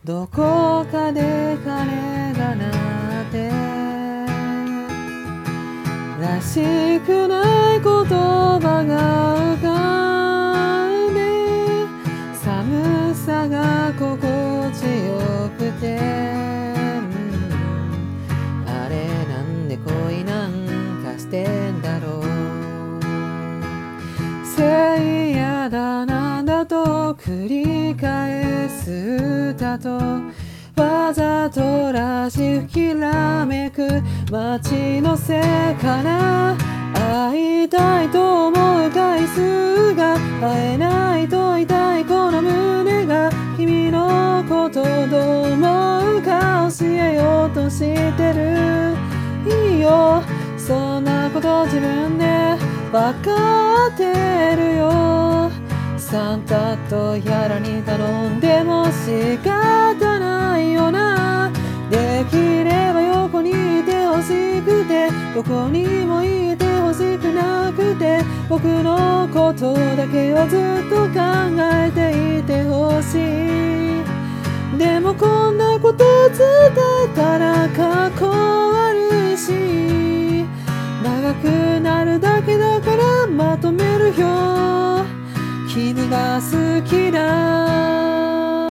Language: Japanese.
どこかで鐘が鳴ってらしくない言葉が浮かんで寒さが心地よくて、あれなんで恋なんかしてんだろう。せいやだなんだと繰り返す歌とわざとらしくきらめく街のせいかな。会いたいと思う回数が会えないと痛いこの胸が君のことどう思うか教えようとしてる。いいよそんなこと自分でわかってるよ。サンタとやらに頼んでも仕方ないよな。できれば横にいてほしくてどこにもいてほしくなくて僕のことだけをずっと考えていてほしい。でもこんなこと伝えたらかっこ悪いし長くなるだけだからまとめるよ。君が好きな